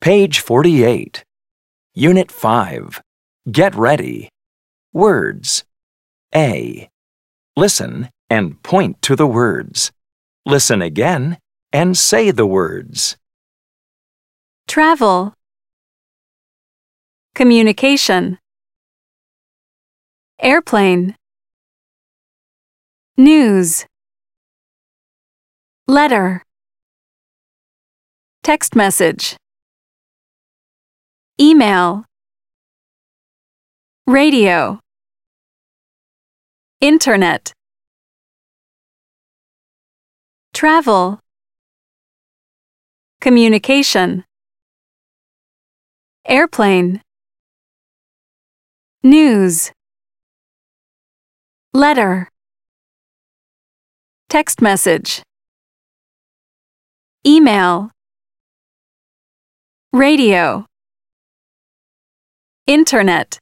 Page 48. Unit 5. Get ready. Words. A. Listen and point to the words. Listen again and say the words. Travel. Communication. Airplane. News. Letter. Text message. Email. Radio. Internet. Travel. Communication. Airplane. News. Letter. Text message. Email. Radio. Internet.